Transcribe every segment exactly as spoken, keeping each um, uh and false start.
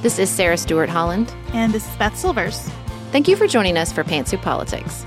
This is Sarah Stewart Holland. And this is Beth Silvers. Thank you for joining us for Pantsuit Politics.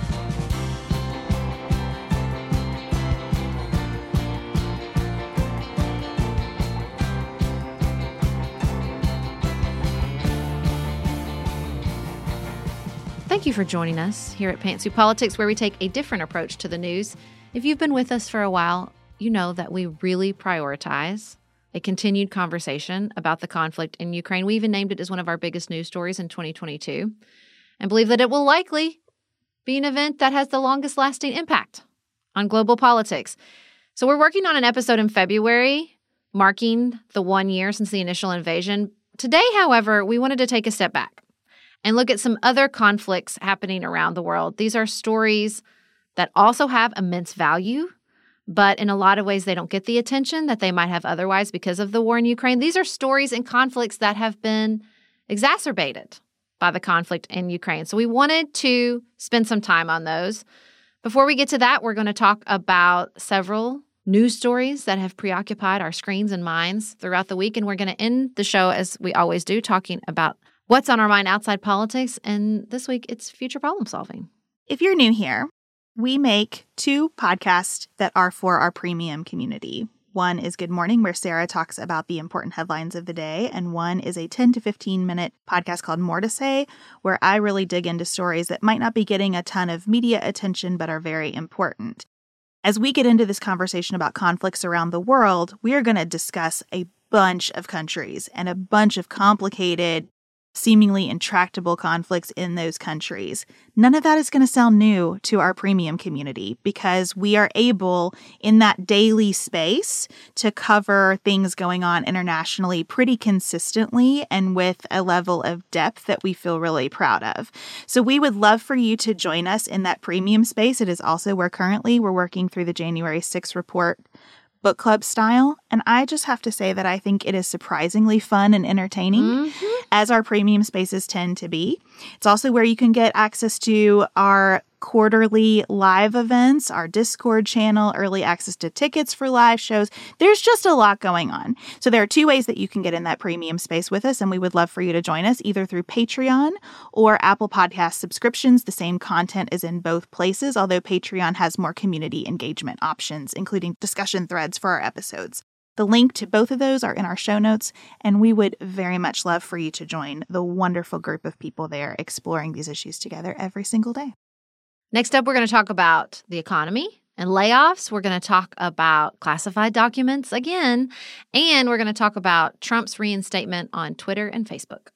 Thank you for joining us here at Pantsuit Politics, where we take a different approach to the news. If you've been with us for a while, you know that we really prioritize a continued conversation about the conflict in Ukraine. We even named it as one of our biggest news stories in twenty twenty-two, and believe that it will likely be an event that has the longest lasting impact on global politics. So we're working on an episode in February, marking the one year since the initial invasion. Today, however, we wanted to take a step back and look at some other conflicts happening around the world. These are stories that also have immense value, but in a lot of ways they don't get the attention that they might have otherwise because of the war in Ukraine. These are stories and conflicts that have been exacerbated by the conflict in Ukraine. So we wanted to spend some time on those. Before we get to that, we're going to talk about several news stories that have preoccupied our screens and minds throughout the week, and we're going to end the show, as we always do, talking about what's on our mind outside politics, and this week it's future problem solving. If you're new here, we make two podcasts that are for our premium community. One is Good Morning, where Sarah talks about the important headlines of the day, and one is a ten to fifteen minute podcast called More to Say, where I really dig into stories that might not be getting a ton of media attention but are very important. As we get into this conversation about conflicts around the world, we are going to discuss a bunch of countries and a bunch of complicated, seemingly intractable conflicts in those countries. None of that is going to sound new to our premium community because we are able in that daily space to cover things going on internationally pretty consistently and with a level of depth that we feel really proud of. So we would love for you to join us in that premium space. It is also where currently we're working through the January sixth report book club style. And I just have to say that I think it is surprisingly fun and entertaining, mm-hmm. as our premium spaces tend to be. It's also where you can get access to our quarterly live events, our Discord channel, early access to tickets for live shows. There's just a lot going on. So there are two ways that you can get in that premium space with us, and we would love for you to join us either through Patreon or Apple Podcast subscriptions. The same content is in both places, although Patreon has more community engagement options, including discussion threads for our episodes. The link to both of those are in our show notes, and we would very much love for you to join the wonderful group of people there exploring these issues together every single day. Next up, we're going to talk about the economy and layoffs. We're going to talk about classified documents again, and we're going to talk about Trump's reinstatement on Twitter and Facebook.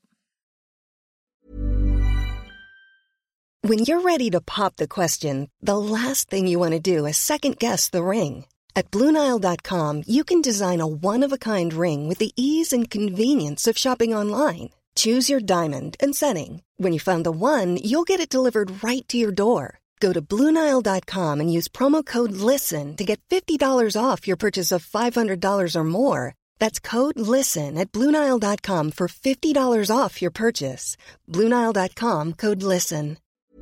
When you're ready to pop the question, the last thing you want to do is second-guess the ring. At Blue Nile dot com, you can design a one-of-a-kind ring with the ease and convenience of shopping online. Choose your diamond and setting. When you find the one, you'll get it delivered right to your door. Go to Blue Nile dot com and use promo code LISTEN to get fifty dollars off your purchase of five hundred dollars or more. That's code LISTEN at Blue Nile dot com for fifty dollars off your purchase. Blue Nile dot com, code LISTEN.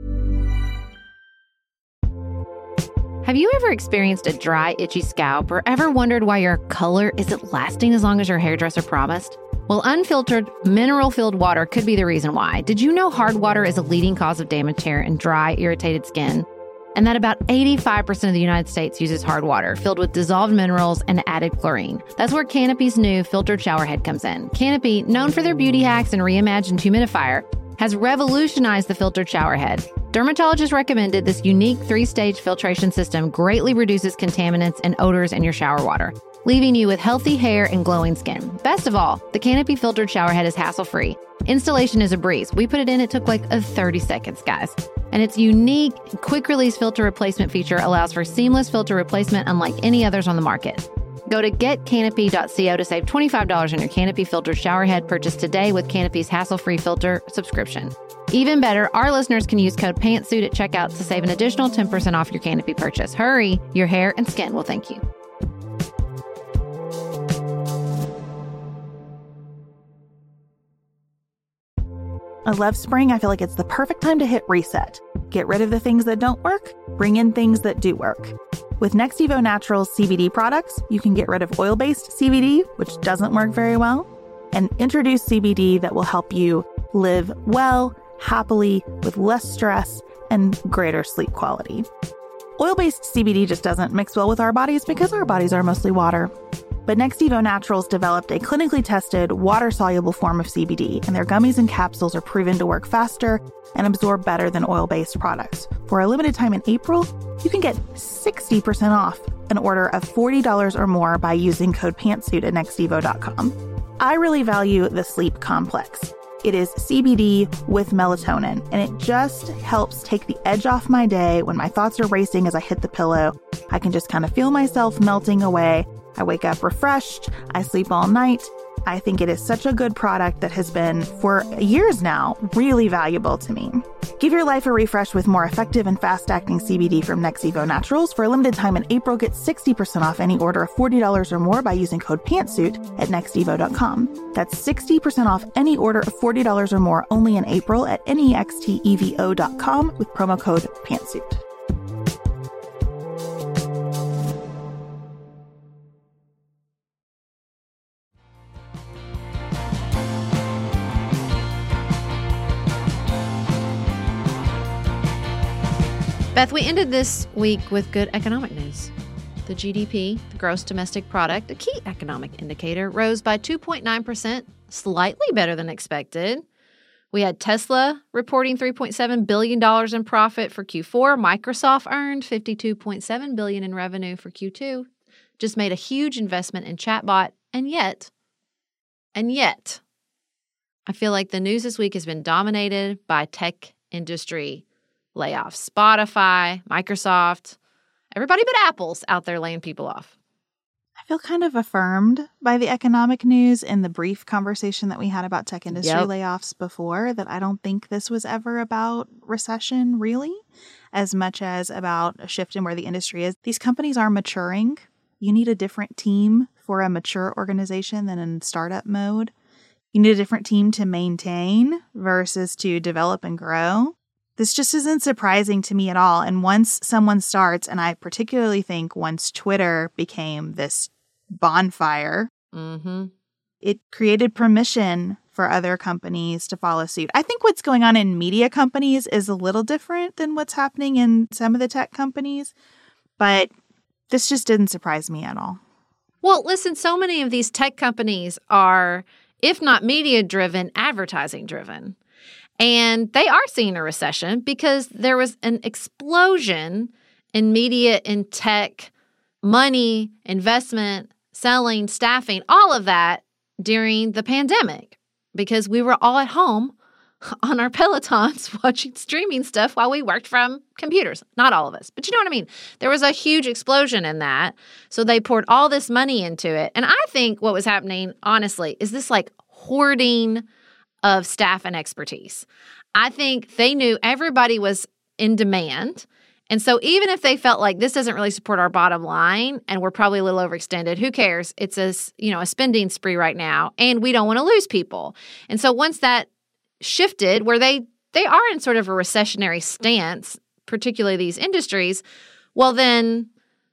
Have you ever experienced a dry, itchy scalp or ever wondered why your color isn't lasting as long as your hairdresser promised? Well, unfiltered, mineral-filled water could be the reason why. Did you know hard water is a leading cause of damaged hair and dry, irritated skin? And that about eighty-five percent of the United States uses hard water filled with dissolved minerals and added chlorine. That's where Canopy's new filtered shower head comes in. Canopy, known for their beauty hacks and reimagined humidifier, has revolutionized the filtered shower head. Dermatologists recommended this unique three-stage filtration system greatly reduces contaminants and odors in your shower water, leaving you with healthy hair and glowing skin. Best of all, the Canopy filtered shower head is hassle-free. Installation is a breeze. We put it in, it took like a thirty seconds, guys. And its unique quick-release filter replacement feature allows for seamless filter replacement unlike any others on the market. Go to get canopy dot co to save twenty-five dollars on your Canopy filtered shower head purchase today with Canopy's hassle-free filter subscription. Even better, our listeners can use code PANTSUIT at checkout to save an additional ten percent off your Canopy purchase. Hurry, your hair and skin will thank you. I love spring. I feel like it's the perfect time to hit reset. Get rid of the things that don't work, bring in things that do work. With Next Evo Naturals C B D products, you can get rid of oil-based C B D, which doesn't work very well, and introduce C B D that will help you live well, happily, with less stress and greater sleep quality. Oil-based C B D just doesn't mix well with our bodies because our bodies are mostly water. But Next Evo Naturals developed a clinically tested, water-soluble form of C B D, and their gummies and capsules are proven to work faster and absorb better than oil-based products. For a limited time in April, you can get sixty percent off an order of forty dollars or more by using code PANTSUIT at next evo dot com. I really value the Sleep Complex. It is C B D with melatonin, and it just helps take the edge off my day when my thoughts are racing as I hit the pillow. I can just kind of feel myself melting away. I wake up refreshed. I sleep all night. I think it is such a good product that has been, for years now, really valuable to me. Give your life a refresh with more effective and fast-acting C B D from Next Evo Naturals. For a limited time in April, get sixty percent off any order of forty dollars or more by using code PANTSUIT at next evo dot com. That's sixty percent off any order of forty dollars or more only in April at next evo dot com with promo code PANTSUIT. Beth, we ended this week with good economic news. The G D P, the gross domestic product, a key economic indicator, rose by two point nine percent, slightly better than expected. We had Tesla reporting three point seven billion dollars in profit for Q four. Microsoft earned fifty-two point seven billion dollars in revenue for Q two. Just made a huge investment in chatbot. And yet, and yet, I feel like the news this week has been dominated by tech industry layoffs. Spotify, Microsoft, everybody but Apple's out there laying people off. I feel kind of affirmed by the economic news in the brief conversation that we had about tech industry Yep. layoffs before, that I don't think this was ever about recession, really, as much as about a shift in where the industry is. These companies are maturing. You need a different team for a mature organization than in startup mode. You need a different team to maintain versus to develop and grow. This just isn't surprising to me at all. And once someone starts, and I particularly think once Twitter became this bonfire, Mm-hmm. it created permission for other companies to follow suit. I think what's going on in media companies is a little different than what's happening in some of the tech companies, but this just didn't surprise me at all. Well, listen, so many of these tech companies are, if not media-driven, advertising-driven. And they are seeing a recession because there was an explosion in media and tech, money, investment, selling, staffing, all of that during the pandemic because we were all at home on our Pelotons watching streaming stuff while we worked from computers. Not all of us, but you know what I mean? There was a huge explosion in that. So they poured all this money into it. And I think what was happening, honestly, is this like hoarding of staff and expertise. I think they knew everybody was in demand. And so even if they felt like this doesn't really support our bottom line and we're probably a little overextended, who cares? It's a, you know, a spending spree right now and we don't want to lose people. And so once that shifted where they they are in sort of a recessionary stance, particularly these industries, well then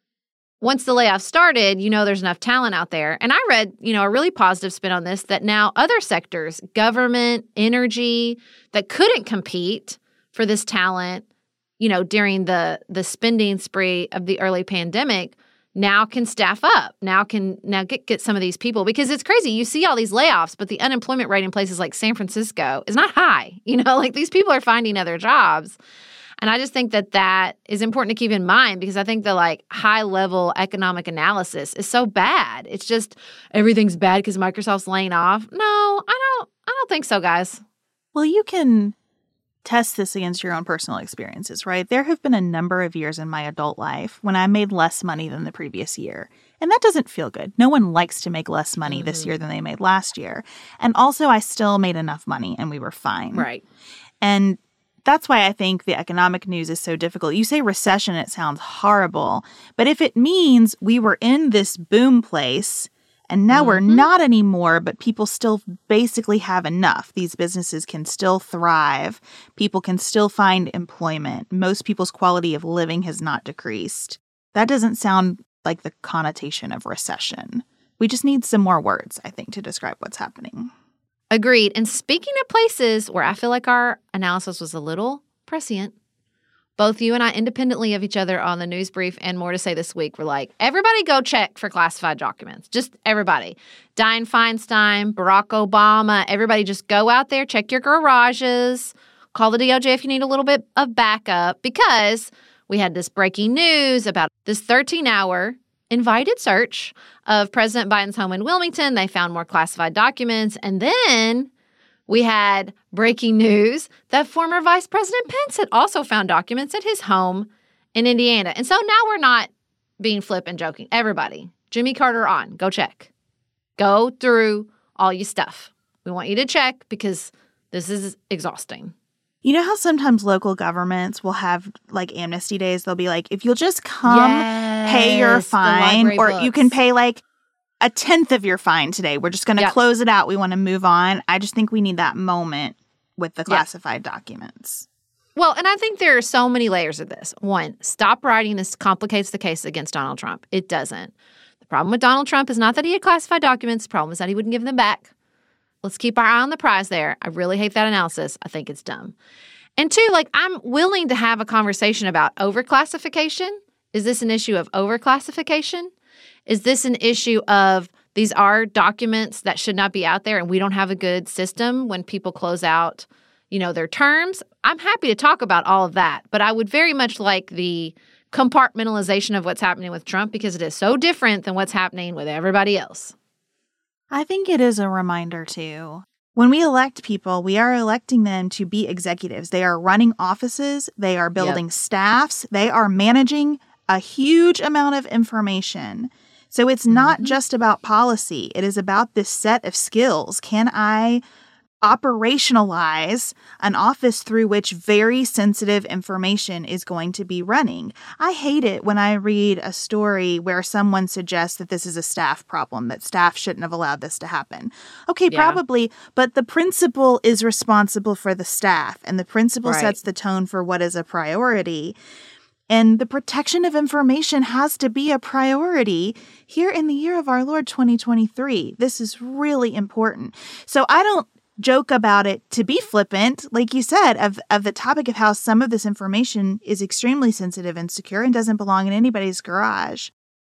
once the layoffs started, you know there's enough talent out there. And I read, you know, a really positive spin on this that now other sectors, government, energy, that couldn't compete for this talent, you know, during the the spending spree of the early pandemic, now can staff up, now can now get, get some of these people. Because it's crazy. You see all these layoffs, but the unemployment rate in places like San Francisco is not high. You know, like these people are finding other jobs. And I just think that that is important to keep in mind because I think the like high level economic analysis is so bad. It's just everything's bad because Microsoft's laying off. No, I don't. I don't think so, guys. Well, you can test this against your own personal experiences, right? There have been a number of years in my adult life when I made less money than the previous year. And that doesn't feel good. No one likes to make less money mm-hmm. this year than they made last year. And also, I still made enough money and we were fine. Right. And that's why I think the economic news is so difficult. You say recession, it sounds horrible. But if it means we were in this boom place and now mm-hmm. we're not anymore, but people still basically have enough. These businesses can still thrive. People can still find employment. Most people's quality of living has not decreased. That doesn't sound like the connotation of recession We just need some more words, I think, to describe what's happening. Agreed. And speaking of places where I feel like our analysis was a little prescient, both you and I, independently of each other on the news brief and More to Say this week, were like, everybody go check for classified documents. Just everybody. Dianne Feinstein, Barack Obama, everybody just go out there, check your garages, call the D O J if you need a little bit of backup, because we had this breaking news about this thirteen-hour invited search of President Biden's home in Wilmington. They found more classified documents. And then we had breaking news that former Vice President Pence had also found documents at his home in Indiana. And so now we're not being flip and joking. Everybody, Jimmy Carter on, go check. Go through all your stuff. We want you to check because this is exhausting. You know how sometimes local governments will have like amnesty days? They'll be like, if you'll just come Yes, pay your the fine, library or books. you can pay like a tenth of your fine today. We're just going to Yep. close it out. We want to move on. I just think we need that moment with the classified documents. Well, and I think there are so many layers of this. One, stop writing this complicates the case against Donald Trump. It doesn't. The problem with Donald Trump is not that he had classified documents. The problem is that he wouldn't give them back. Let's keep our eye on the prize there. I really hate that analysis. I think it's dumb. And two, like, I'm willing to have a conversation about overclassification. Is this an issue of overclassification? Is this an issue of these are documents that should not be out there and we don't have a good system when people close out, you know, their terms? I'm happy to talk about all of that, but I would very much like the compartmentalization of what's happening with Trump because it is so different than what's happening with everybody else. I think it is a reminder, too. When we elect people, we are electing them to be executives. They are running offices. They are building Yep. staffs. They are managing a huge amount of information. So it's not Mhm. just about policy. It is about this set of skills. Can I operationalize an office through which very sensitive information is going to be running? I hate it when I read a story where someone suggests that this is a staff problem, that staff shouldn't have allowed this to happen. Okay, Yeah. probably, but the principal is responsible for the staff, and the principal Right. sets the tone for what is a priority. And the protection of information has to be a priority here in the year of our Lord twenty twenty-three. This is really important. So I don't joke about it to be flippant, like you said, of, of the topic of how some of this information is extremely sensitive and secure and doesn't belong in anybody's garage.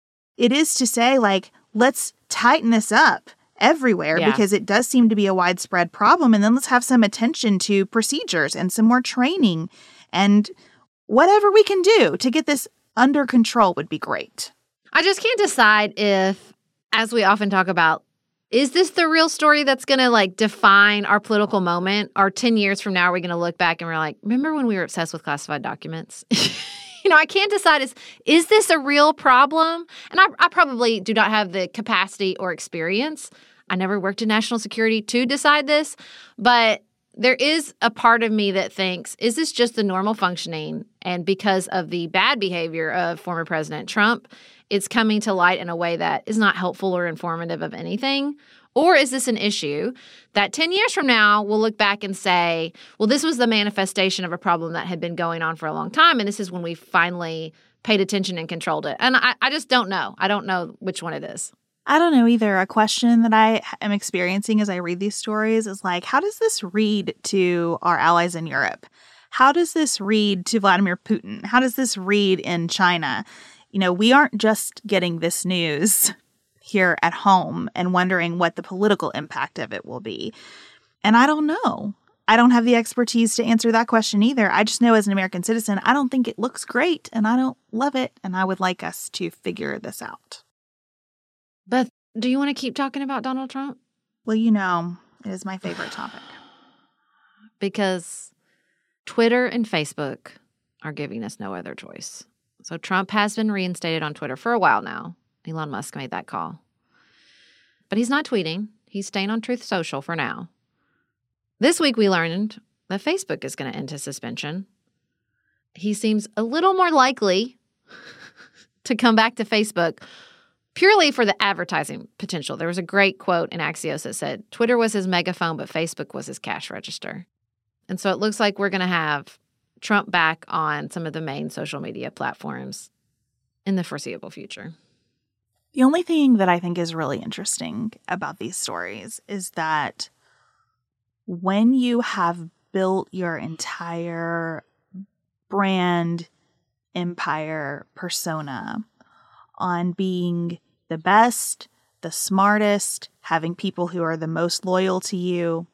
It is to say, like, let's tighten this up everywhere Yeah. because it does seem to be a widespread problem. And then let's have some attention to procedures and some more training and whatever we can do to get this under control would be great. I just can't decide if, as we often talk about, is this the real story that's going to like define our political moment? Or ten years from now, are we going to look back and we're like, remember when we were obsessed with classified documents? You know, I can't decide, is, is this a real problem? And I, I probably do not have the capacity or experience. I never worked in national security to decide this, but there is a part of me that thinks, is this just the normal functioning? And because of the bad behavior of former President Trump, it's coming to light in a way that is not helpful or informative of anything? Or is this an issue that ten years from now, we'll look back and say, well, this was the manifestation of a problem that had been going on for a long time, and this is when we finally paid attention and controlled it? And I, I just don't know. I don't know which one it is. I don't know either. A question that I am experiencing as I read these stories is like, how does this read to our allies in Europe? How does this read to Vladimir Putin? How does this read in China? You know, we aren't just getting this news here at home and wondering what the political impact of it will be. And I don't know. I don't have the expertise to answer that question either. I just know as an American citizen, I don't think it looks great and I don't love it. And I would like us to figure this out. Beth, do you want to keep talking about Donald Trump? Well, you know, it is my favorite topic. Because Twitter and Facebook are giving us no other choice. So Trump has been reinstated on Twitter for a while now. Elon Musk made that call. But he's not tweeting. He's staying on Truth Social for now. This week we learned that Facebook is going to end his suspension. He seems a little more likely to come back to Facebook purely for the advertising potential. There was a great quote in Axios that said, Twitter was his megaphone, but Facebook was his cash register. And so it looks like we're going to have Trump back on some of the main social media platforms in the foreseeable future. The only thing that I think is really interesting about these stories is that when you have built your entire brand, empire, persona on being the best, the smartest, having people who are the most loyal to you,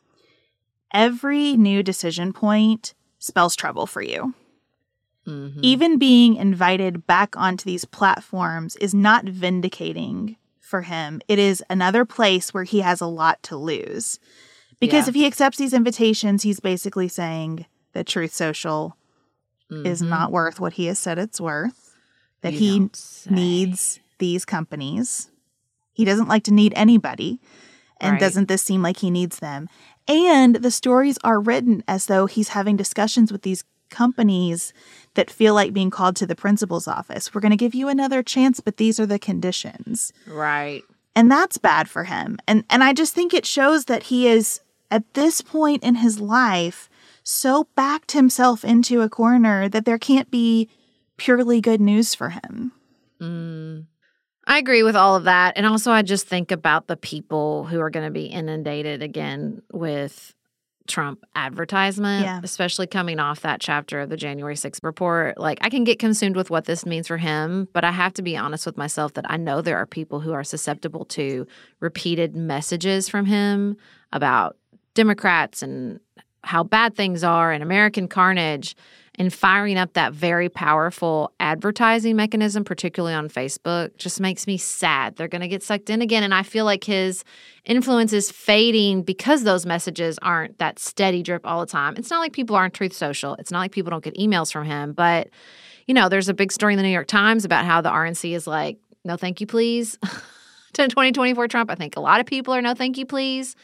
every new decision point spells trouble for you. Mm-hmm. Even being invited back onto these platforms is not vindicating for him. It is another place where he has a lot to lose. Because yeah. if he accepts these invitations, he's basically saying that Truth Social mm-hmm. is not worth what he has said it's worth, that you he needs these companies. He doesn't like to need anybody. And right. doesn't this seem like he needs them? And the stories are written as though he's having discussions with these companies that feel like being called to the principal's office. We're going to give you another chance, but these are the conditions. Right. And that's bad for him. And and I just think it shows that he is, at this point in his life, so backed himself into a corner that there can't be purely good news for him. Mm. I agree with all of that. And also I just think about the people who are going to be inundated again with Trump advertisement, yeah. especially coming off that chapter of the January sixth report. Like, I can get consumed with what this means for him, but I have to be honest with myself that I know there are people who are susceptible to repeated messages from him about Democrats and how bad things are and American carnage, and firing up that very powerful advertising mechanism, particularly on Facebook, just makes me sad. They're going to get sucked in again. And I feel like his influence is fading because those messages aren't that steady drip all the time. It's not like people aren't Truth Social. It's not like people don't get emails from him. But, you know, there's a big story in the New York Times about how the R N C is like, no thank you, please, to twenty twenty-four Trump. I think a lot of people are no thank you, please.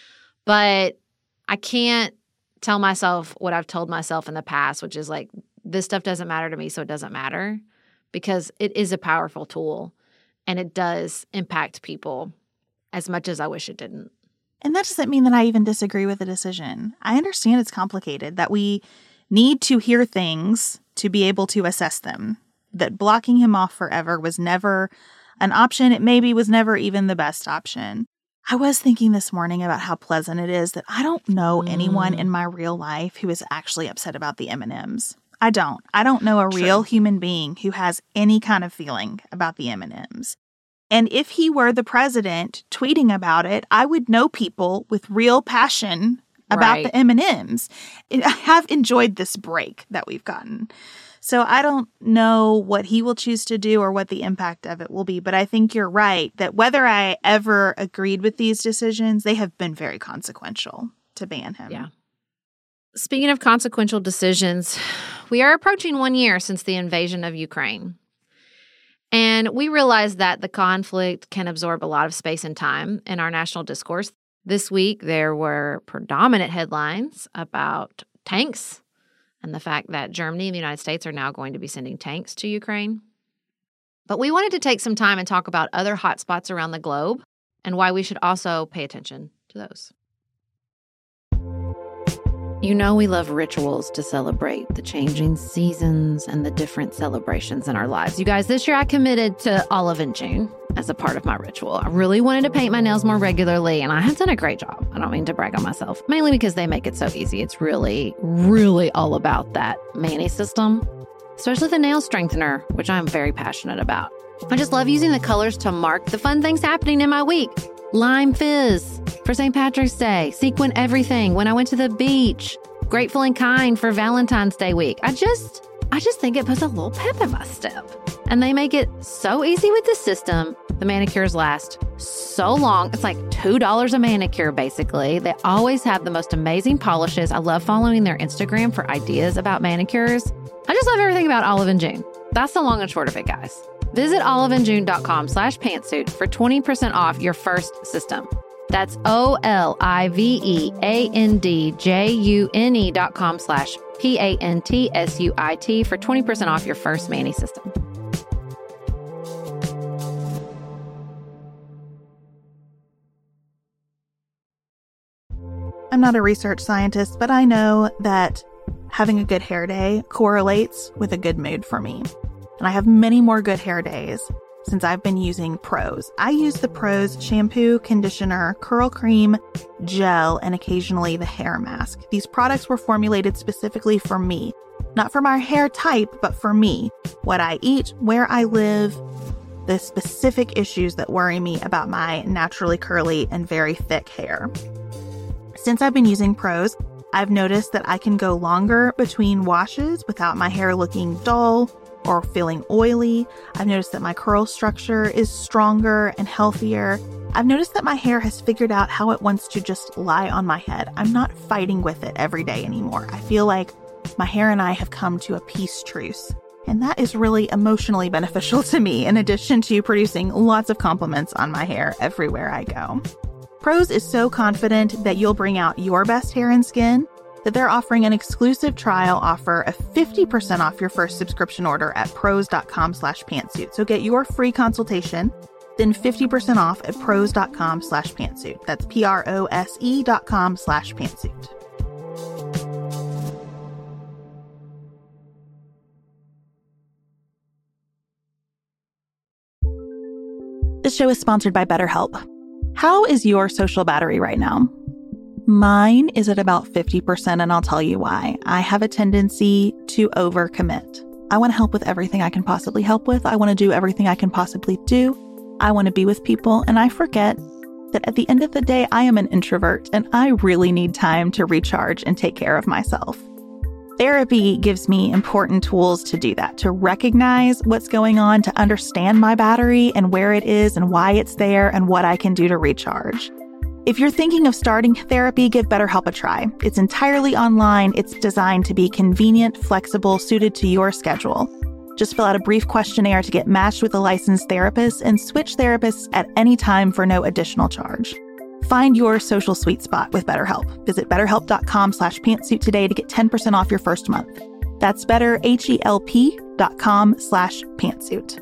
But I can't tell myself what I've told myself in the past, which is like, this stuff doesn't matter to me, so it doesn't matter, because it is a powerful tool and it does impact people as much as I wish it didn't. And that doesn't mean that I even disagree with the decision. I understand it's complicated, that we need to hear things to be able to assess them, that blocking him off forever was never an option. It maybe was never even the best option. I was thinking this morning about how pleasant it is that I don't know mm. anyone in my real life who is actually upset about the M and M's. I don't. I don't know a True. real human being who has any kind of feeling about the M and M's. And if he were the president tweeting about it, I would know people with real passion about right. the M and M's. I have enjoyed this break that we've gotten. So I don't know what he will choose to do or what the impact of it will be. But I think you're right that whether I ever agreed with these decisions, they have been very consequential to ban him. Yeah. Speaking of consequential decisions, we are approaching one year since the invasion of Ukraine. And we realize that the conflict can absorb a lot of space and time in our national discourse. This week, there were predominant headlines about tanks and the fact that Germany and the United States are now going to be sending tanks to Ukraine. But we wanted to take some time and talk about other hotspots around the globe and why we should also pay attention to those. You know we love rituals to celebrate the changing seasons and the different celebrations in our lives. You guys, this year I committed to Olive in June as a part of my ritual. I really wanted to paint my nails more regularly, and I have done a great job. I don't mean to brag on myself, mainly because they make it so easy. It's really, really all about that Mani system, especially the nail strengthener, which I'm very passionate about. I just love using the colors to mark the fun things happening in my week. Lime fizz for Saint Patrick's Day, sequin everything when I went to the beach, Grateful and Kind for Valentine's Day week. I just, I just think it puts a little pep in my step. And they make it so easy with the system. The manicures last so long. It's like two dollars a manicure, basically. They always have the most amazing polishes. I love following their Instagram for ideas about manicures. I just love everything about Olive in June. That's the long and short of it, guys. Visit oliveinjune.com slash pantsuit for twenty percent off your first system. That's O-L-I-V-E-A-N-D-J-U-N-E dot com slash P-A-N-T-S-U-I-T for twenty percent off your first Mani system. I'm not a research scientist, but I know that having a good hair day correlates with a good mood for me. And I have many more good hair days since I've been using Prose. I use the Prose shampoo, conditioner, curl cream, gel, and occasionally the hair mask. These products were formulated specifically for me. Not for my hair type, but for me. What I eat, where I live, the specific issues that worry me about my naturally curly and very thick hair. Since I've been using Prose, I've noticed that I can go longer between washes without my hair looking dull or feeling oily. I've noticed that my curl structure is stronger and healthier. I've noticed that my hair has figured out how it wants to just lie on my head. I'm not fighting with it every day anymore. I feel like my hair and I have come to a peace truce. And that is really emotionally beneficial to me, in addition to producing lots of compliments on my hair everywhere I go. Prose is so confident that you'll bring out your best hair and skin that they're offering an exclusive trial offer of fifty percent off your first subscription order at prose.com slash pantsuit. So get your free consultation, then fifty percent off at prose.com slash pantsuit. That's P-R-O-S-E dot com slash pantsuit. This show is sponsored by BetterHelp. How is your social battery right now? Mine is at about fifty percent, and I'll tell you why. I have a tendency to overcommit. I want to help with everything I can possibly help with. I want to do everything I can possibly do. I want to be with people, and I forget that at the end of the day, I am an introvert, and I really need time to recharge and take care of myself. Therapy gives me important tools to do that, to recognize what's going on, to understand my battery and where it is and why it's there and what I can do to recharge. If you're thinking of starting therapy, give BetterHelp a try. It's entirely online. It's designed to be convenient, flexible, suited to your schedule. Just fill out a brief questionnaire to get matched with a licensed therapist and switch therapists at any time for no additional charge. Find your social sweet spot with BetterHelp. Visit betterhelp.com slash pantsuit today to get ten percent off your first month. That's betterhelp.com slash pantsuit.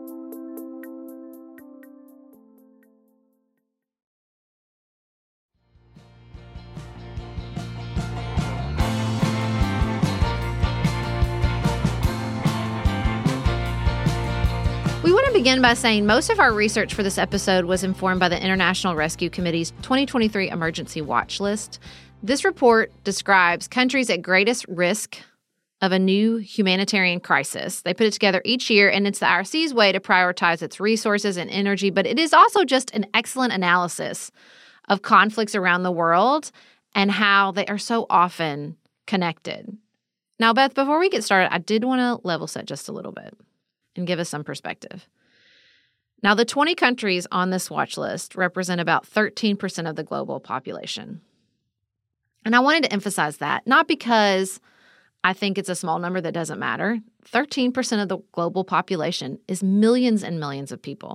We want to begin by saying most of our research for this episode was informed by the International Rescue Committee's twenty twenty-three Emergency Watch List. This report describes countries at greatest risk of a new humanitarian crisis. They put it together each year, and it's the I R C's way to prioritize its resources and energy, but it is also just an excellent analysis of conflicts around the world and how they are so often connected. Now, Beth, before we get started, I did want to level set just a little bit and give us some perspective. Now, the twenty countries on this watch list represent about thirteen percent of the global population. And I wanted to emphasize that, not because I think it's a small number that doesn't matter. thirteen percent of the global population is millions and millions of people.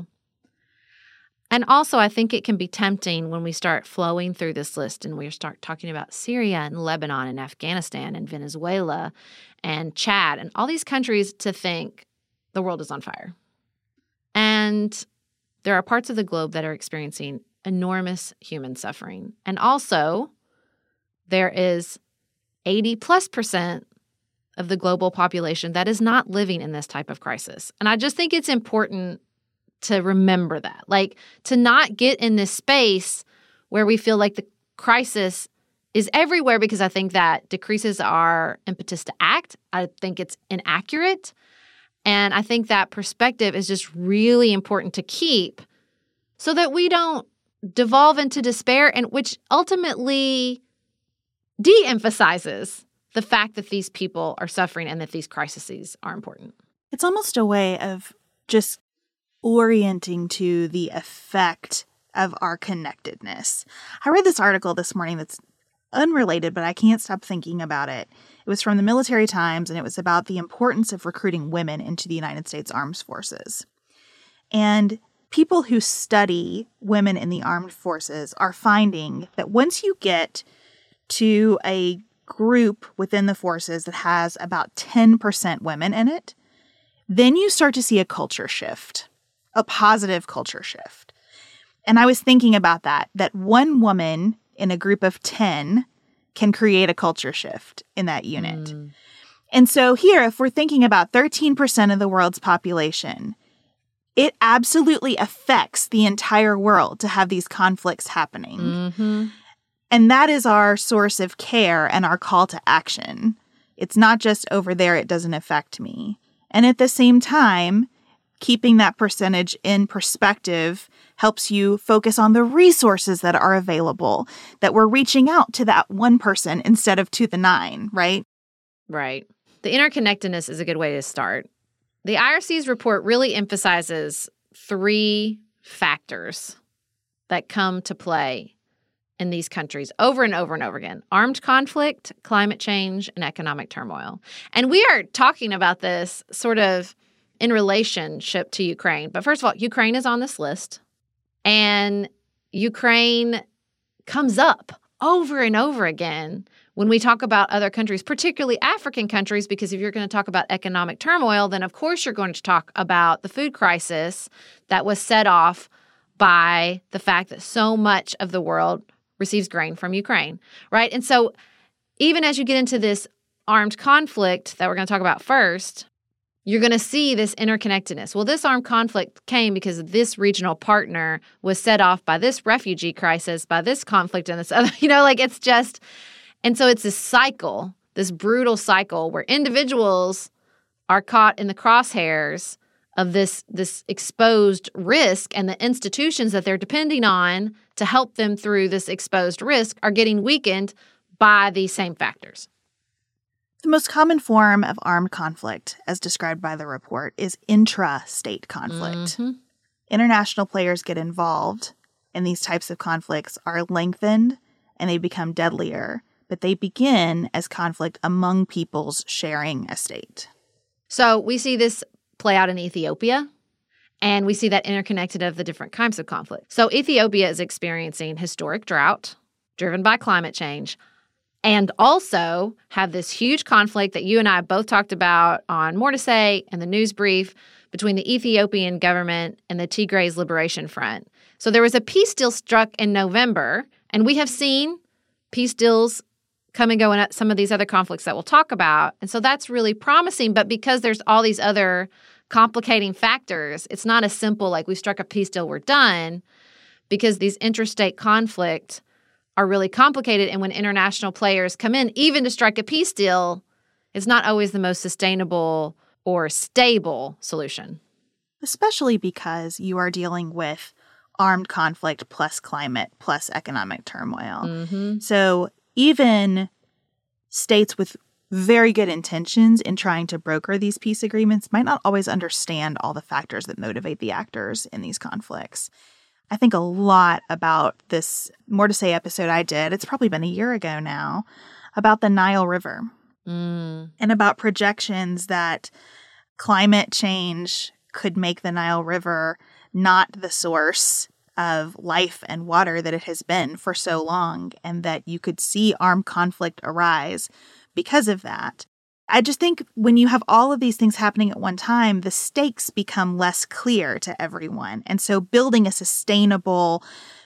And also, I think it can be tempting when we start flowing through this list and we start talking about Syria and Lebanon and Afghanistan and Venezuela and Chad and all these countries to think the world is on fire. And there are parts of the globe that are experiencing enormous human suffering. And also, there is eighty plus percent of the global population that is not living in this type of crisis. And I just think it's important to remember that, like to not get in this space where we feel like the crisis is everywhere, because I think that decreases our impetus to act. I think it's inaccurate. And I think that perspective is just really important to keep so that we don't devolve into despair, and which ultimately de-emphasizes the fact that these people are suffering and that these crises are important. It's almost a way of just orienting to the effect of our connectedness. I read this article this morning that's unrelated, but I can't stop thinking about it. It was from the Military Times, and it was about the importance of recruiting women into the United States Armed Forces. And people who study women in the armed forces are finding that once you get to a group within the forces that has about ten percent women in it, then you start to see a culture shift, a positive culture shift. And I was thinking about that, that one woman in a group of ten can create a culture shift in that unit. Mm. And so here, if we're thinking about thirteen percent of the world's population, it absolutely affects the entire world to have these conflicts happening. Mm-hmm. And that is our source of care and our call to action. It's not just over there, it doesn't affect me. And at the same time, keeping that percentage in perspective helps you focus on the resources that are available, that we're reaching out to that one person instead of to the nine, right? Right. The interconnectedness is a good way to start. The I R C's report really emphasizes three factors that come to play in these countries over and over and over again: armed conflict, climate change, and economic turmoil. And we are talking about this sort of in relationship to Ukraine. But first of all, Ukraine is on this list, and Ukraine comes up over and over again when we talk about other countries, particularly African countries, because if you're going to talk about economic turmoil, then of course you're going to talk about the food crisis that was set off by the fact that so much of the world receives grain from Ukraine, right? And so even as you get into this armed conflict that we're going to talk about first, you're going to see this interconnectedness. Well, this armed conflict came because this regional partner was set off by this refugee crisis, by this conflict and this other, you know, like it's just, and so it's this cycle, this brutal cycle where individuals are caught in the crosshairs of this, this exposed risk, and the institutions that they're depending on to help them through this exposed risk are getting weakened by these same factors. The most common form of armed conflict, as described by the report, is intra-state conflict. Mm-hmm. International players get involved, and these types of conflicts are lengthened and they become deadlier, but they begin as conflict among peoples sharing a state. So we see this play out in Ethiopia, and we see that interconnected of the different kinds of conflict. So Ethiopia is experiencing historic drought driven by climate change, and also have this huge conflict that you and I both talked about on More to Say and the news brief between the Ethiopian government and the Tigray's Liberation Front. So there was a peace deal struck in November, and we have seen peace deals come and go in some of these other conflicts that we'll talk about. And so that's really promising. But because there's all these other complicating factors, it's not as simple like we struck a peace deal, we're done, because these interstate conflicts are really complicated. And when international players come in, even to strike a peace deal, it's not always the most sustainable or stable solution. Especially because you are dealing with armed conflict plus climate plus economic turmoil. Mm-hmm. So even states with very good intentions in trying to broker these peace agreements might not always understand all the factors that motivate the actors in these conflicts. I think a lot about this More to Say episode I did, it's probably been a year ago now, about the Nile River Mm. and about projections that climate change could make the Nile River not the source of life and water that it has been for so long, and that you could see armed conflict arise because of that. I just think when you have all of these things happening at one time, the stakes become less clear to everyone. And so building a sustainable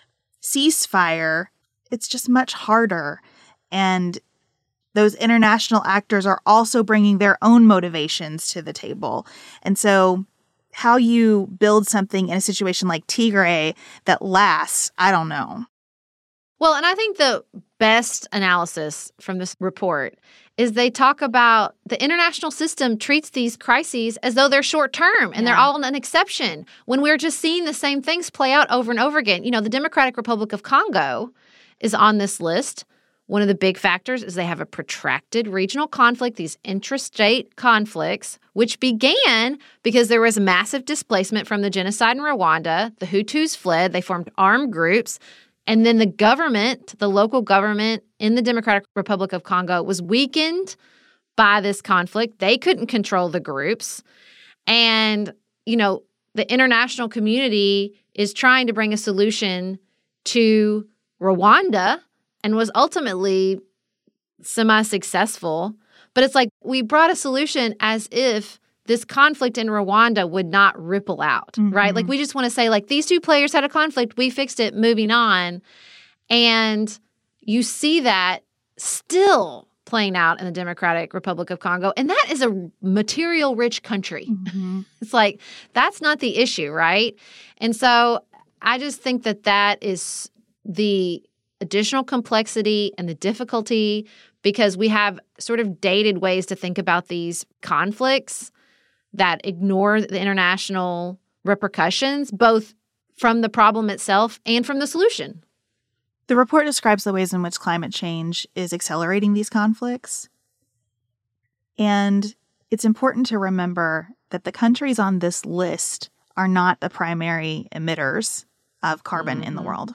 ceasefire, it's just much harder. And those international actors are also bringing their own motivations to the table. And so how you build something in a situation like Tigray that lasts, I don't know. Well, and I think the best analysis from this report is they talk about the international system treats these crises as though they're short term and Yeah. they're all an exception, when we're just seeing the same things play out over and over again. You know, the Democratic Republic of Congo is on this list. One of the big factors is they have a protracted regional conflict, these intrastate conflicts, which began because there was massive displacement from the genocide in Rwanda. The Hutus fled. They formed armed groups. And then the government, the local government in the Democratic Republic of Congo, was weakened by this conflict. They couldn't control the groups. And, you know, the international community is trying to bring a solution to Rwanda and was ultimately semi-successful. But it's like we brought a solution as if this conflict in Rwanda would not ripple out, Mm-hmm. right? Like we just want to say, like, these two players had a conflict, we fixed it, moving on. And you see that still playing out in the Democratic Republic of Congo. And that is a material-rich country. Mm-hmm. It's like, that's not the issue, right? And so I just think that that is the additional complexity and the difficulty because we have sort of dated ways to think about these conflicts that ignore the international repercussions, both from the problem itself and from the solution. The report describes the ways in which climate change is accelerating these conflicts. And it's important to remember that the countries on this list are not the primary emitters of carbon mm-hmm. in the world.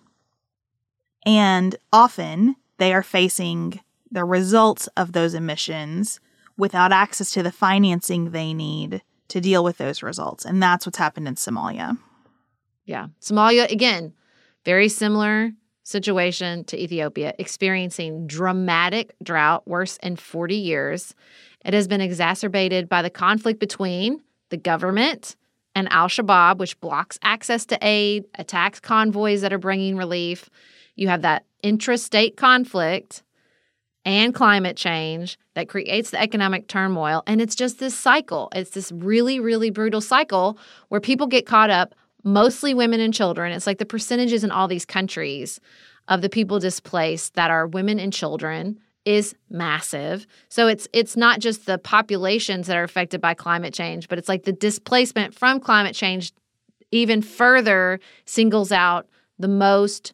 And often they are facing the results of those emissions without access to the financing they need to deal with those results. And that's what's happened in Somalia. Yeah. Somalia, again, very similar situation to Ethiopia, experiencing dramatic drought, worse in forty years. It has been exacerbated by the conflict between the government and al-Shabaab, which blocks access to aid, attacks convoys that are bringing relief. You have that intrastate conflict and climate change that creates the economic turmoil. And it's just this cycle. It's this really, really brutal cycle where people get caught up, mostly women and children. It's like the percentages in all these countries of the people displaced that are women and children is massive. So it's it's not just the populations that are affected by climate change, but it's like the displacement from climate change even further singles out the most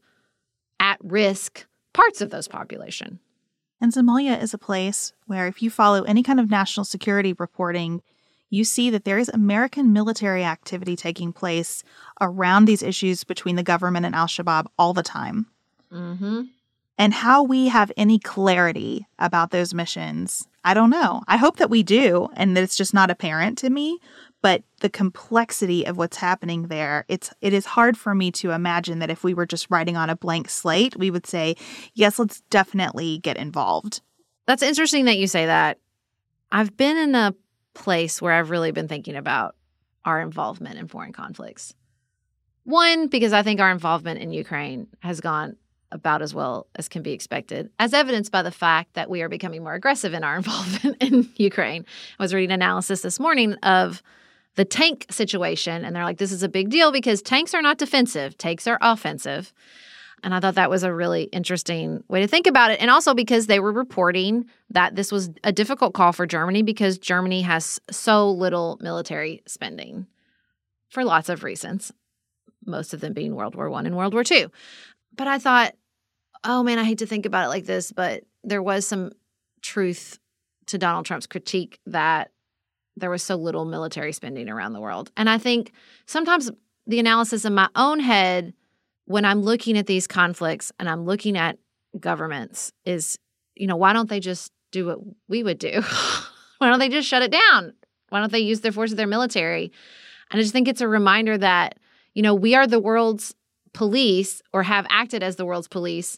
at-risk parts of those population. And Somalia is a place where if you follow any kind of national security reporting, you see that there is American military activity taking place around these issues between the government and al-Shabaab all the time. Mm-hmm. And how we have any clarity about those missions, I don't know. I hope that we do and that it's just not apparent to me. But the complexity of what's happening there, it's it is hard for me to imagine that if we were just writing on a blank slate, we would say, yes, let's definitely get involved. That's interesting that you say that. I've been in a place where I've really been thinking about our involvement in foreign conflicts. One, because I think our involvement in Ukraine has gone about as well as can be expected, as evidenced by the fact that we are becoming more aggressive in our involvement in Ukraine. I was reading analysis this morning of the tank situation, and they're like, this is a big deal because tanks are not defensive. Tanks are offensive. And I thought that was a really interesting way to think about it. And also because they were reporting that this was a difficult call for Germany because Germany has so little military spending for lots of reasons, most of them being World War One and World War Two. But I thought, oh, man, I hate to think about it like this, but there was some truth to Donald Trump's critique that there was so little military spending around the world. And I think sometimes the analysis in my own head when I'm looking at these conflicts and I'm looking at governments is, you know, why don't they just do what we would do? Why don't they just shut it down? Why don't they use their forces, their military? And I just think it's a reminder that, you know, we are the world's police or have acted as the world's police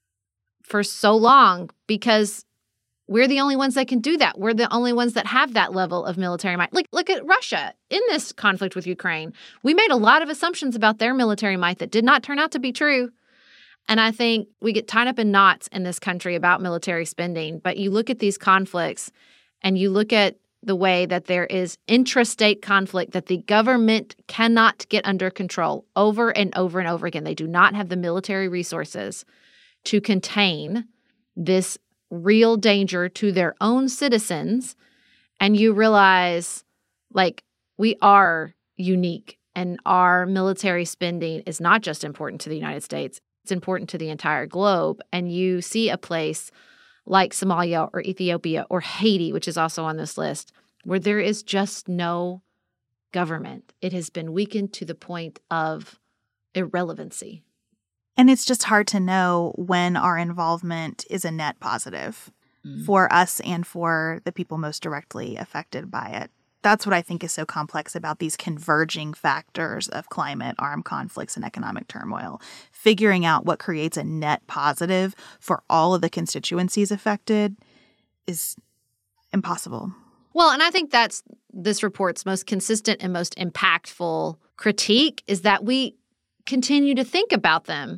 for so long because we're the only ones that can do that. We're the only ones that have that level of military might. Like, look at Russia in this conflict with Ukraine. We made a lot of assumptions about their military might that did not turn out to be true. And I think we get tied up in knots in this country about military spending. But you look at these conflicts and you look at the way that there is intrastate conflict that the government cannot get under control over and over and over again. They do not have the military resources to contain this real danger to their own citizens. And you realize, like, we are unique and our military spending is not just important to the United States. It's important to the entire globe. And you see a place like Somalia or Ethiopia or Haiti, which is also on this list, where there is just no government. It has been weakened to the point of irrelevancy. And it's just hard to know when our involvement is a net positive mm. for us and for the people most directly affected by it. That's what I think is so complex about these converging factors of climate, armed conflicts, and economic turmoil. Figuring out what creates a net positive for all of the constituencies affected is impossible. Well, and I think that's this report's most consistent and most impactful critique is that we continue to think about them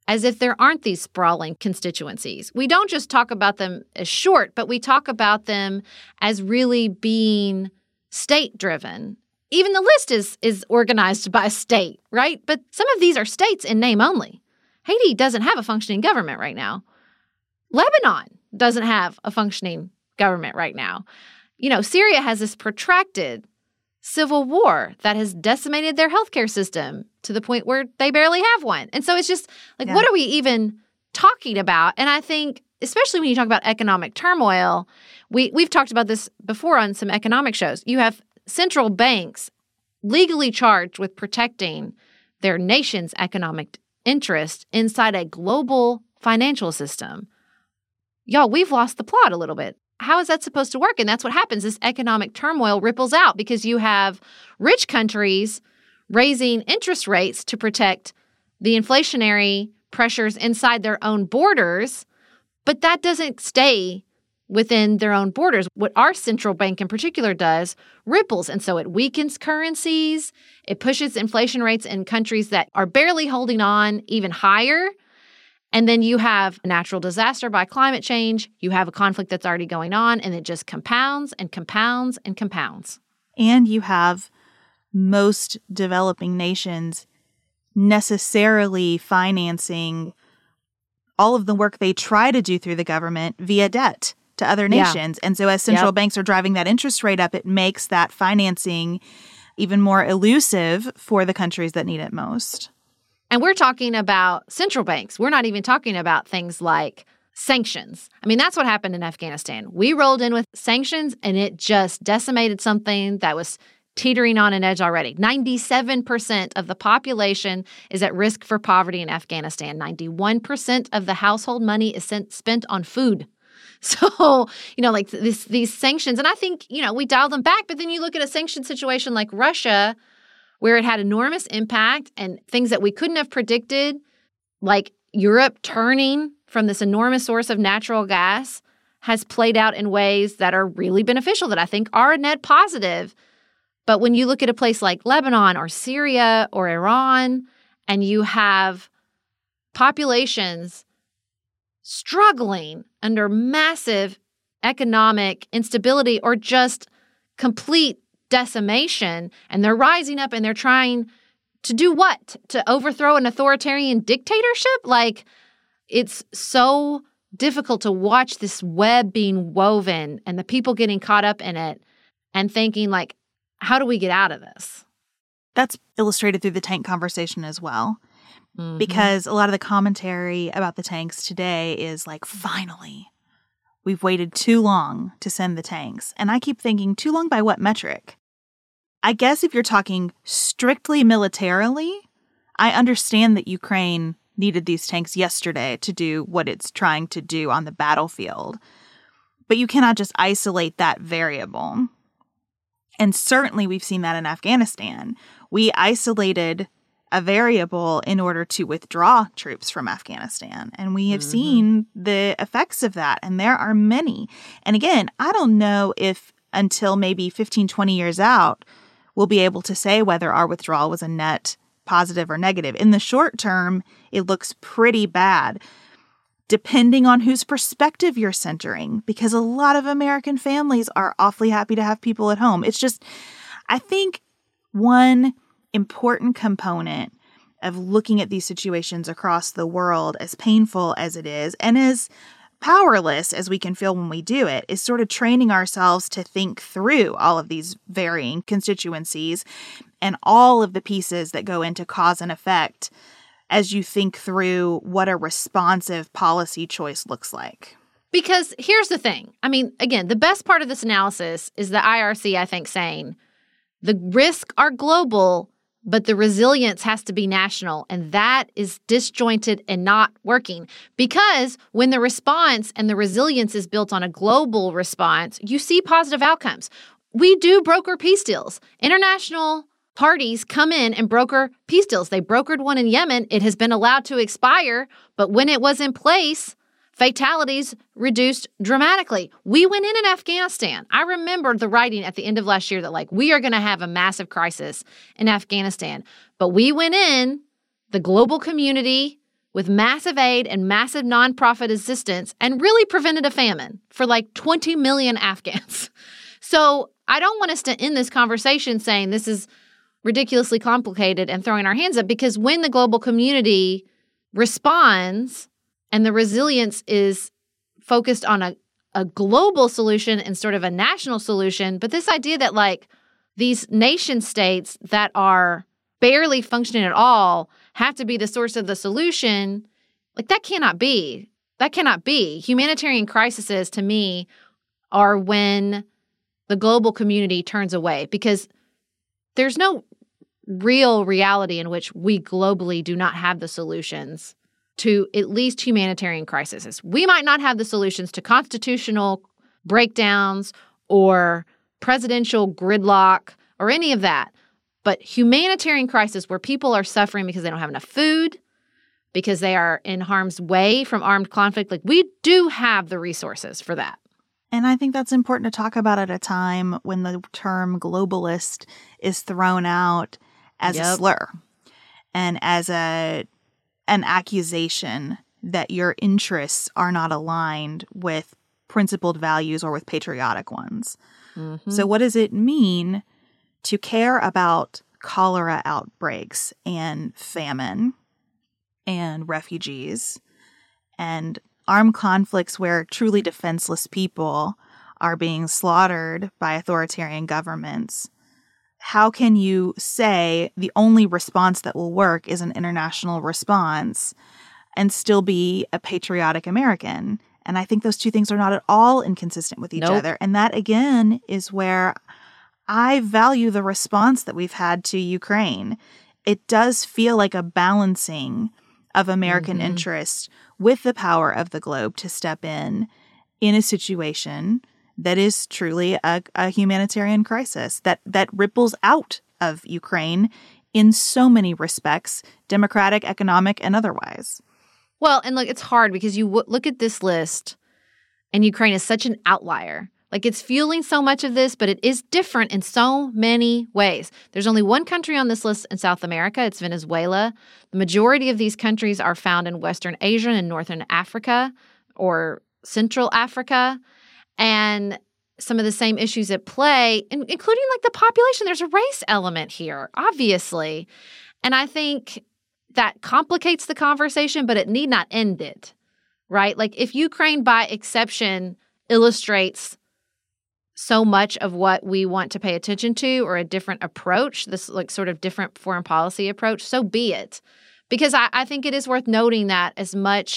as if there aren't these sprawling constituencies. We don't just talk about them as short, but we talk about them as really being state-driven. Even the list is is organized by state, right? But some of these are states in name only. Haiti doesn't have a functioning government right now. Lebanon doesn't have a functioning government right now. You know, Syria has this protracted civil war that has decimated their healthcare system to the point where they barely have one. And so it's just like, yeah. What are we even talking about? And I think, especially when you talk about economic turmoil, we, we've talked about this before on some economic shows. You have central banks legally charged with protecting their nation's economic interest inside a global financial system. Y'all, we've lost the plot a little bit. How is that supposed to work? And that's what happens. This economic turmoil ripples out because you have rich countries raising interest rates to protect the inflationary pressures inside their own borders, but that doesn't stay within their own borders. What our central bank in particular does ripples, and so it weakens currencies. It pushes inflation rates in countries that are barely holding on even higher. And then you have a natural disaster by climate change. You have a conflict that's already going on, and it just compounds and compounds and compounds. And you have most developing nations necessarily financing all of the work they try to do through the government via debt to other nations. Yeah. And so as central yep. banks are driving that interest rate up, it makes that financing even more elusive for the countries that need it most. And we're talking about central banks. We're not even talking about things like sanctions. I mean, that's what happened in Afghanistan. We rolled in with sanctions, and it just decimated something that was teetering on an edge already. ninety-seven percent of the population is at risk for poverty in Afghanistan. ninety-one percent of the household money is sent, spent on food. So, you know, like this, these sanctions, and I think, you know, we dial them back, but then you look at a sanction situation like Russia, where it had enormous impact and things that we couldn't have predicted, like Europe turning from this enormous source of natural gas, has played out in ways that are really beneficial, that I think are a net positive. But when you look at a place like Lebanon or Syria or Iran, and you have populations struggling under massive economic instability or just complete decimation, and they're rising up and they're trying to do what? To overthrow an authoritarian dictatorship? Like, it's so difficult to watch this web being woven and the people getting caught up in it and thinking, like, how do we get out of this? That's illustrated through the tank conversation as well. Mm-hmm. Because a lot of the commentary about the tanks today is like, finally, we've waited too long to send the tanks. And I keep thinking, too long by what metric? I guess if you're talking strictly militarily, I understand that Ukraine needed these tanks yesterday to do what it's trying to do on the battlefield. But you cannot just isolate that variable. And certainly we've seen that in Afghanistan. We isolated a variable in order to withdraw troops from Afghanistan. And we have mm-hmm. seen the effects of that. And there are many. And again, I don't know if until maybe fifteen, twenty years out, we'll be able to say whether our withdrawal was a net positive or negative. In the short term, it looks pretty bad, depending on whose perspective you're centering, because a lot of American families are awfully happy to have people at home. It's just, I think one important component of looking at these situations across the world, as painful as it is, and as powerless as we can feel when we do it, is sort of training ourselves to think through all of these varying constituencies and all of the pieces that go into cause and effect as you think through what a responsive policy choice looks like. Because here's the thing. I mean, again, the best part of this analysis is the I R C, I think, saying the risks are global, but the resilience has to be national, and that is disjointed and not working. Because when the response and the resilience is built on a global response, you see positive outcomes. We do broker peace deals. International parties come in and broker peace deals. They brokered one in Yemen. It has been allowed to expire, but when it was in place, fatalities reduced dramatically. We went in in Afghanistan. I remember the writing at the end of last year that, like, we are going to have a massive crisis in Afghanistan. But we went in, the global community, with massive aid and massive nonprofit assistance and really prevented a famine for like twenty million Afghans. So I don't want us to end this conversation saying this is ridiculously complicated and throwing our hands up, because when the global community responds and the resilience is focused on a, a global solution and sort of a national solution, but this idea that like these nation states that are barely functioning at all have to be the source of the solution, like that cannot be. That cannot be. Humanitarian crises, to me, are when the global community turns away, because there's no real reality in which we globally do not have the solutions to at least humanitarian crises. We might not have the solutions to constitutional breakdowns or presidential gridlock or any of that. But humanitarian crisis where people are suffering because they don't have enough food, because they are in harm's way from armed conflict, like we do have the resources for that. And I think that's important to talk about at a time when the term globalist is thrown out as Yep. a slur and as a an accusation that your interests are not aligned with principled values or with patriotic ones. Mm-hmm. So what does it mean to care about cholera outbreaks and famine and refugees and armed conflicts where truly defenseless people are being slaughtered by authoritarian governments? How can you say the only response that will work is an international response and still be a patriotic American? And I think those two things are not at all inconsistent with each Nope. other. And that, again, is where I value the response that we've had to Ukraine. It does feel like a balancing of American Mm-hmm. interest with the power of the globe to step in in a situation that is truly a, a humanitarian crisis that, that ripples out of Ukraine in so many respects, democratic, economic, and otherwise. Well, and look, it's hard because you w- look at this list and Ukraine is such an outlier. Like it's fueling so much of this, but it is different in so many ways. There's only one country on this list in South America. It's Venezuela. The majority of these countries are found in Western Asia and Northern Africa or Central Africa. And some of the same issues at play, in- including like the population. There's a race element here, obviously. And I think that complicates the conversation, but it need not end it, right? Like if Ukraine by exception illustrates so much of what we want to pay attention to or a different approach, this like sort of different foreign policy approach, so be it. Because I, I think it is worth noting that as much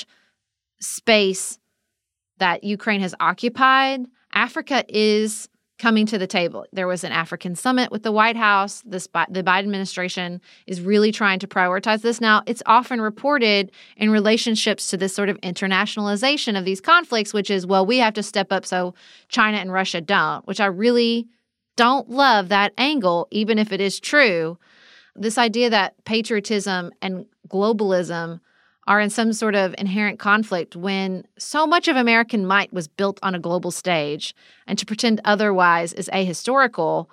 space that Ukraine has occupied, Africa is coming to the table. There was an African summit with the White House. This the Biden administration is really trying to prioritize this. Now, it's often reported in relationships to this sort of internationalization of these conflicts, which is, well, we have to step up so China and Russia don't, which I really don't love that angle, even if it is true. This idea that patriotism and globalism are in some sort of inherent conflict when so much of American might was built on a global stage, and to pretend otherwise is ahistorical.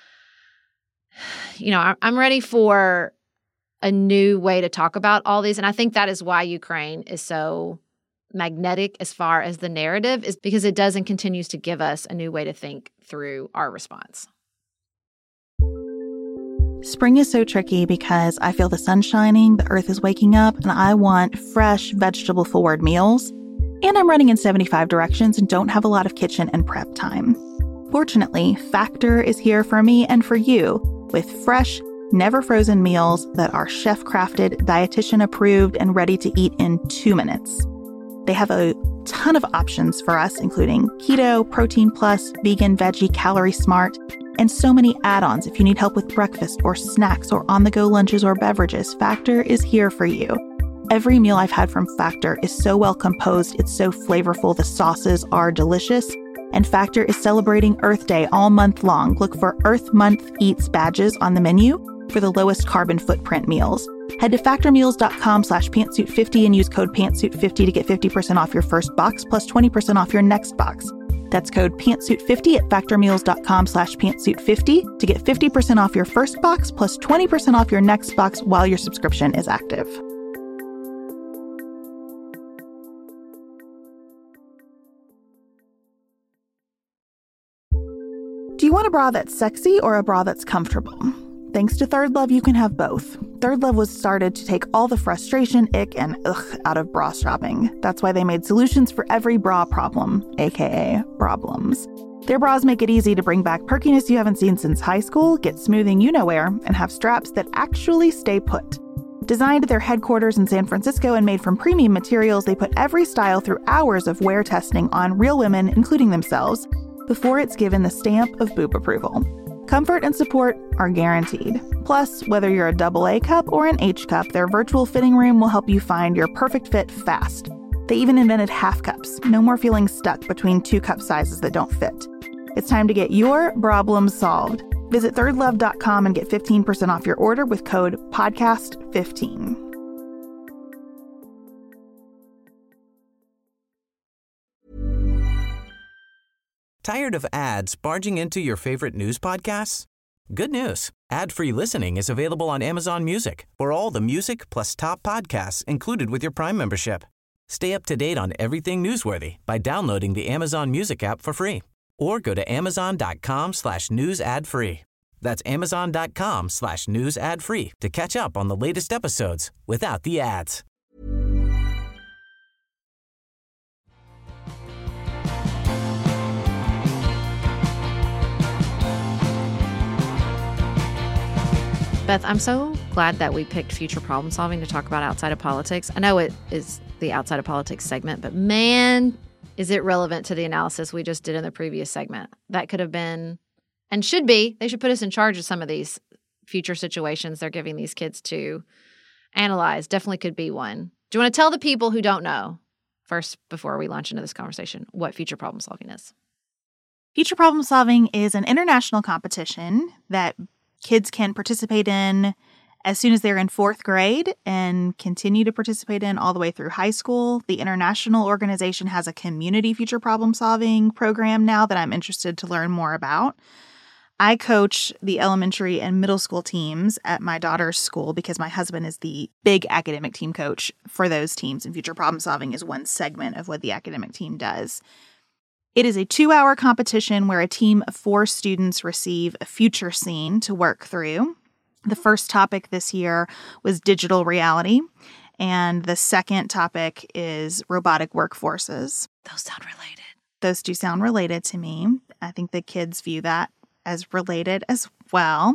You know, I'm ready for a new way to talk about all these, and I think that is why Ukraine is so magnetic as far as the narrative, is because it does and continues to give us a new way to think through our response. Spring is so tricky because I feel the sun shining, the earth is waking up, and I want fresh, vegetable-forward meals. And I'm running in seventy-five directions and don't have a lot of kitchen and prep time. Fortunately, Factor is here for me and for you with fresh, never-frozen meals that are chef-crafted, dietitian-approved, and ready to eat in two minutes. They have a ton of options for us, including keto, protein plus, vegan, veggie, calorie smart, and so many add-ons if you need help with breakfast or snacks or on-the-go lunches or beverages. Factor is here for you. Every meal I've had from Factor is so well composed, it's so flavorful, the sauces are delicious, and Factor is celebrating Earth Day all month long. Look for Earth Month Eats badges on the menu for the lowest carbon footprint meals. Head to factormeals.com slash pantsuit50 and use code pantsuit fifty to get fifty percent off your first box plus twenty percent off your next box. That's code pantsuit fifty at factormeals.com slash pantsuit50 to get fifty percent off your first box plus twenty percent off your next box while your subscription is active. a bra that's sexy or a bra that's comfortable? Thanks to Third Love, you can have both. Third Love was started to take all the frustration, ick, and ugh out of bra shopping. That's why they made solutions for every bra problem, aka problems. Their bras make it easy to bring back perkiness you haven't seen since high school, get smoothing you-know-where, and have straps that actually stay put. Designed at their headquarters in San Francisco and made from premium materials, they put every style through hours of wear testing on real women, including themselves, before it's given the stamp of boob approval. Comfort and support are guaranteed. Plus, whether you're a double A cup or an H cup, their virtual fitting room will help you find your perfect fit fast. They even invented half cups. No more feeling stuck between two cup sizes that don't fit. It's time to get your problems solved. Visit third love dot com and get fifteen percent off your order with code podcast fifteen. Tired of ads barging into your favorite news podcasts? Good news. Ad-free listening is available on Amazon Music for all the music plus top podcasts included with your Prime membership. Stay up to date on everything newsworthy by downloading the Amazon Music app for free or go to amazon.com slash news ad free. That's amazon.com slash news ad free to catch up on the latest episodes without the ads. Beth, I'm so glad that we picked future problem solving to talk about outside of politics. I know it is the outside of politics segment, but man, is it relevant to the analysis we just did in the previous segment. That could have been, and should be, they should put us in charge of some of these future situations they're giving these kids to analyze. Definitely could be one. Do you want to tell the people who don't know, first, before we launch into this conversation, what future problem solving is? Future problem solving is an international competition that kids can participate in as soon as they're in fourth grade and continue to participate in all the way through high school. The international organization has a community future problem solving program now that I'm interested to learn more about. I coach the elementary and middle school teams at my daughter's school because my husband is the big academic team coach for those teams, and future problem solving is one segment of what the academic team does. It is a two-hour competition where a team of four students receive a future scene to work through. The first topic this year was digital reality, and the second topic is robotic workforces. Those sound related. Those do sound related to me. I think the kids view that as related as well.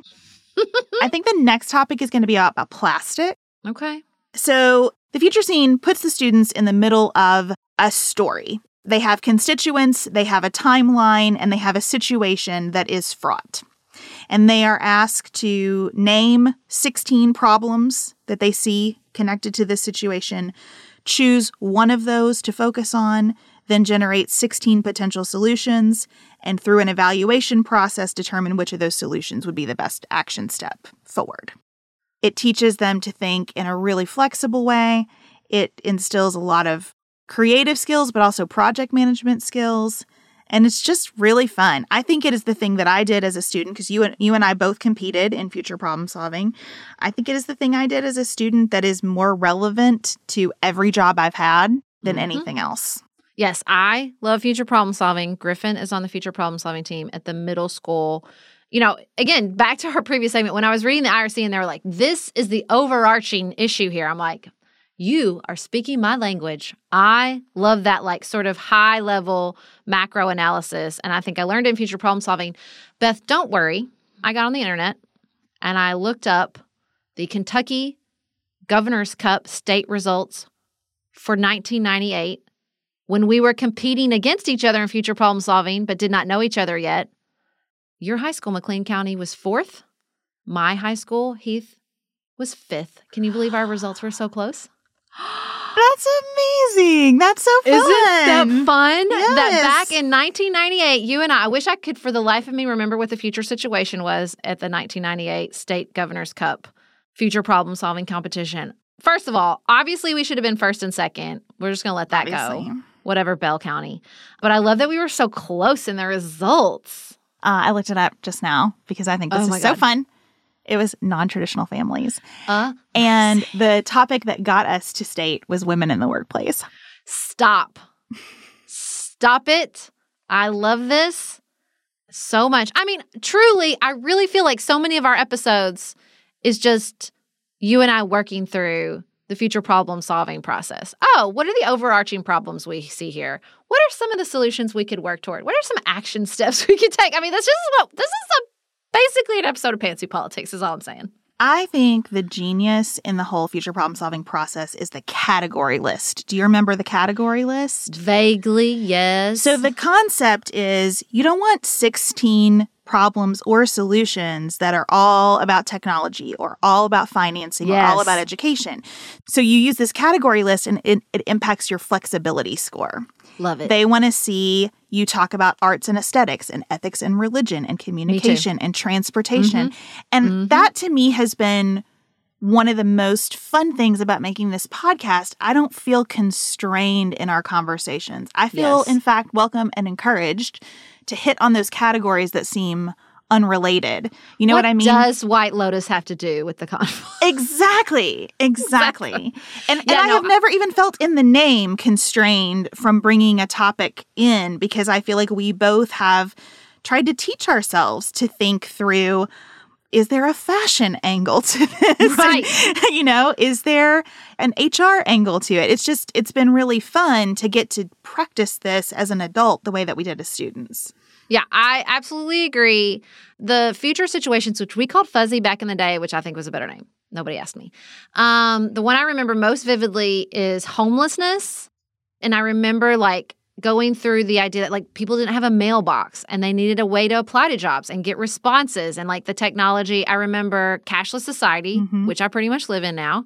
I think the next topic is going to be about plastic. Okay. So the future scene puts the students in the middle of a story. They have constituents, they have a timeline, and they have a situation that is fraught. And they are asked to name sixteen problems that they see connected to this situation, choose one of those to focus on, then generate sixteen potential solutions, and through an evaluation process, determine which of those solutions would be the best action step forward. It teaches them to think in a really flexible way. It instills a lot of creative skills, but also project management skills. And it's just really fun. I think it is the thing that I did as a student, because you and you and I both competed in future problem solving. I think it is the thing I did as a student that is more relevant to every job I've had than mm-hmm. anything else. Yes, I love future problem solving. Griffin is on the future problem solving team at the middle school. You know, again, back to our previous segment, when I was reading the I R C and they were like, this is the overarching issue here. I'm like, you are speaking my language. I love that like sort of high level macro analysis. And I think I learned in future problem solving. Beth, don't worry. I got on the internet and I looked up the Kentucky Governor's Cup state results for nineteen ninety-eight when we were competing against each other in future problem solving, but did not know each other yet. Your high school, McLean County, was fourth. My high school, Heath, was fifth. Can you believe our results were so close? That's amazing. That's so fun. Isn't that fun? Yes. That back in nineteen ninety-eight, you and I, I wish I could for the life of me remember what the future situation was at the nineteen ninety-eight State Governor's Cup future problem solving competition. First of all, obviously we should have been first and second. We're just going to let that obviously. go. Whatever, Bell County. But I love that we were so close in the results. Uh, I looked it up just now because I think this oh is so God. fun. It was non-traditional families. Uh, and the topic that got us to state was women in the workplace. Stop. Stop it. I love this. so much. I mean, truly, I really feel like so many of our episodes is just you and I working through the future problem-solving process. Oh, what are the overarching problems we see here? What are some of the solutions we could work toward? What are some action steps we could take? I mean, this is what this is a, basically an episode of Pantsuit Politics is all I'm saying. I think the genius in the whole future problem-solving process is the category list. Do you remember the category list? Vaguely, yes. So the concept is you don't want sixteen problems or solutions that are all about technology or all about financing yes. or all about education. So you use this category list and it, it impacts your flexibility score. Love it. They want to see you talk about arts and aesthetics and ethics and religion and communication and transportation. Mm-hmm. And mm-hmm. that to me has been one of the most fun things about making this podcast. I don't feel constrained in our conversations. I feel, yes. in fact, welcome and encouraged to hit on those categories that seem unrelated. You know what, what I mean? What does White Lotus have to do with the conflict? Exactly. Exactly. exactly. And, yeah, and I no, have I- never even felt in the name constrained from bringing a topic in because I feel like we both have tried to teach ourselves to think through, is there a fashion angle to this? Right. And, you know, is there an H R angle to it? It's just, it's been really fun to get to practice this as an adult the way that we did as students. Yeah, I absolutely agree. The future situations, which we called fuzzy back in the day, which I think was a better name. Nobody asked me. Um, the one I remember most vividly is homelessness. And I remember like going through the idea that like people didn't have a mailbox and they needed a way to apply to jobs and get responses and like the technology. I remember cashless society, mm-hmm. which I pretty much live in now.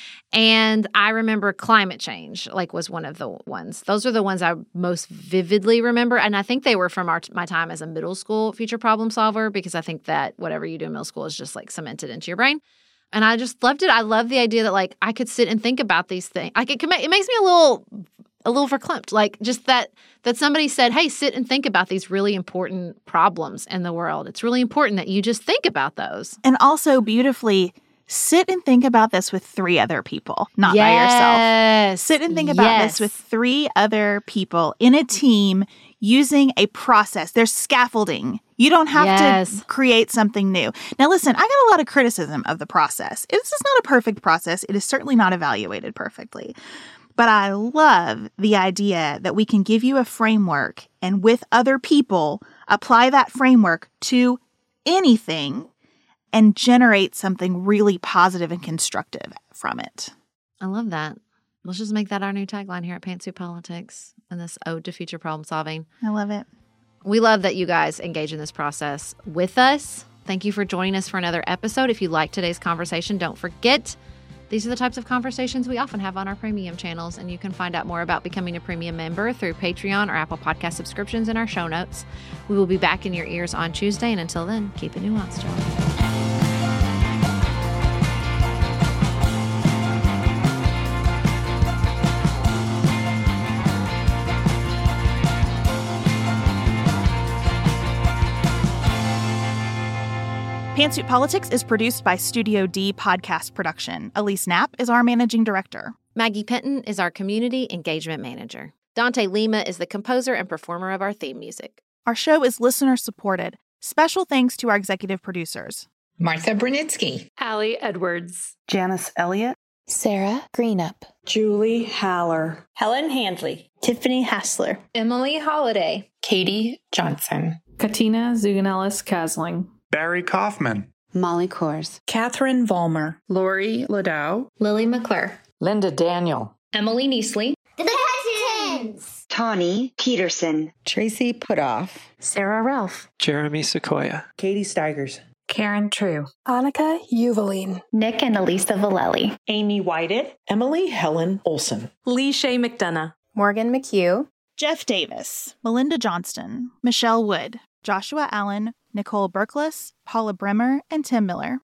And I remember climate change, like, was one of the ones. Those are the ones I most vividly remember. And I think they were from our, my time as a middle school future problem solver, because I think that whatever you do in middle school is just, like, cemented into your brain. And I just loved it. I love the idea that, like, I could sit and think about these things. Like, it, it makes me a little a little verklempt. Like, just that that somebody said, hey, sit and think about these really important problems in the world. It's really important that you just think about those. And also beautifully, sit and think about this with three other people, not yes. by yourself. Sit and think about yes. this with three other people in a team using a process. There's scaffolding. You don't have yes. to create something new. Now, listen, I got a lot of criticism of the process. This is not a perfect process. It is certainly not evaluated perfectly. But I love the idea that we can give you a framework and with other people, apply that framework to anything and generate something really positive and constructive from it. I love that. Let's just make that our new tagline here at Pantsuit Politics and this ode to future problem solving. I love it. We love that you guys engage in this process with us. Thank you for joining us for another episode. If you like today's conversation, don't forget, these are the types of conversations we often have on our premium channels, and you can find out more about becoming a premium member through Patreon or Apple Podcast subscriptions in our show notes. We will be back in your ears on Tuesday, and until then, keep it nuanced, y'all. Pantsuit Politics is produced by Studio D Podcast Production. Elise Knapp is our managing director. Maggie Penton is our community engagement manager. Dante Lima is the composer and performer of our theme music. Our show is listener supported. Special thanks to our executive producers: Martha Brunitsky, Allie Edwards, Janice Elliott, Sarah Greenup, Julie Haller, Helen Handley, Tiffany Hassler, Emily Holiday, Katie Johnson, Katina Zuganellis-Kasling, Barry Kaufman, Molly Kors, Catherine Vollmer, Lori Ladow, Lily McClure, Linda Daniel, Emily Neasley, The Hutchins, Tawny Peterson, Tracy Putoff, Sarah Ralph, Jeremy Sequoia, Katie Steigers, Karen True, Annika Uvaline, Nick and Elisa Valelli, Amy Whited, Emily Helen Olson, Lee Shea McDonough, Morgan McHugh, Jeff Davis, Melinda Johnston, Michelle Wood, Joshua Allen, Nicole Berkless, Paula Bremer, and Tim Miller.